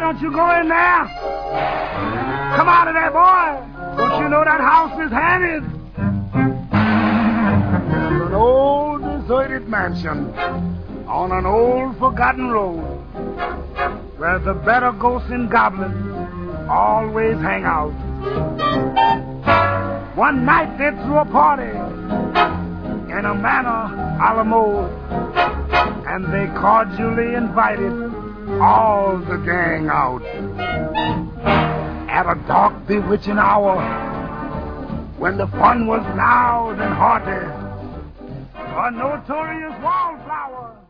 don't you go in there? Come out of there, boy. Don't you know that house is haunted? There's an old deserted mansion on an old forgotten road where the better ghosts and goblins always hang out. One night they threw a party in a manor a la mode, and they cordially invited all the gang out. At a dark, bewitching hour, when the fun was loud and hearty, a notorious wallflower